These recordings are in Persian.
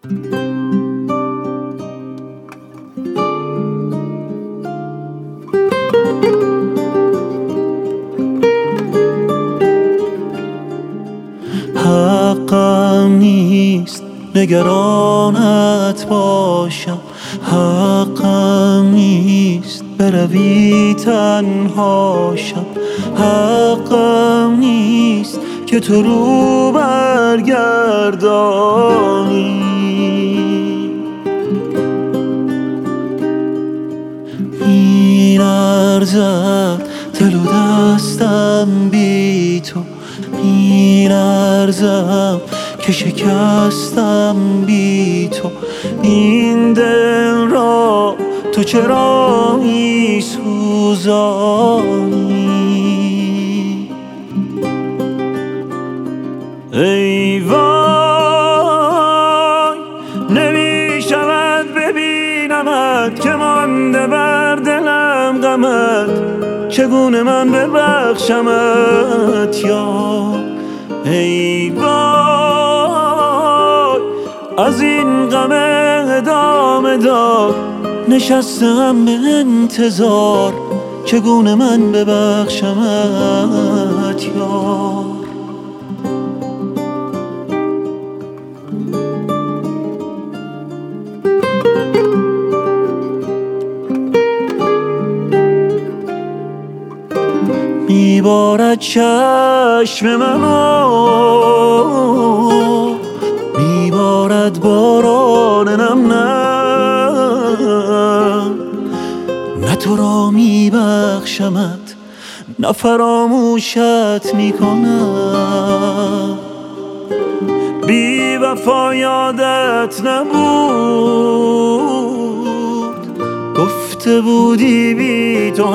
حقم نیست نگرانت باشم، حقم نیست بروی تنهاشم، حقم نیست که تو رو برگردانی. می‌لرزد دل و دستم بی تو، می‌لرزم که شکستم بی تو. این دل را تو چرا می‌سوزانی؟ ای وای نمی‌شود ببینمت که مانده بر دلم غمت، چگونه من ببخشمت یار؟ ای وای از این غم ادامه دار، نشستم به انتظار، چگونه من ببخشمت یار؟ میبارد چشم منو، میبارد باران نم نه تو را میبخشمت نه فراموشت میکنم. بی وفا یادت نبود، گفته بودی بی تو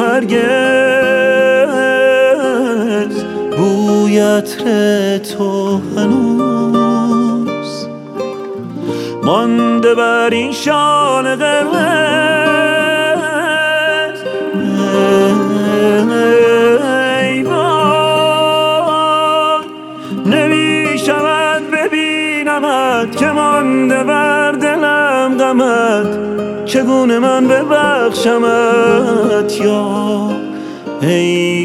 هرگز بوی عطر تو هنوز مانده بر این شال قرمز. ای وای نمی‌شود ببینمت که مانده بر دلم غمت، چگونه من ببخشمت یار؟ ای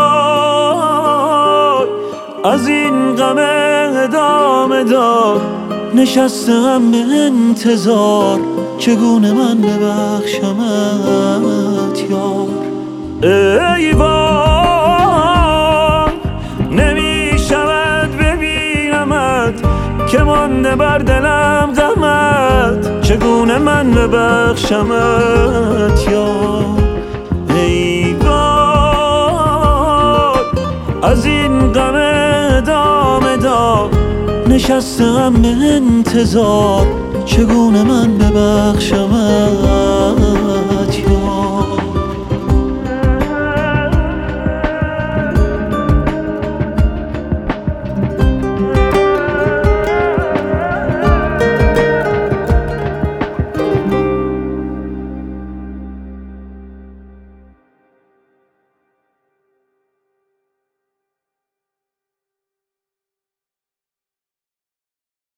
وای از این غم ادامه دار، نشستم به انتظار، چگونه من ببخشمت یار؟ ای وای نمی‌شود ببینمت که مانده بر دلم غمت، چگونه من ببخشمت یار؟ ای وای از این غم ادامه دار، نشستم به انتظار، چگونه من ببخشمت یار؟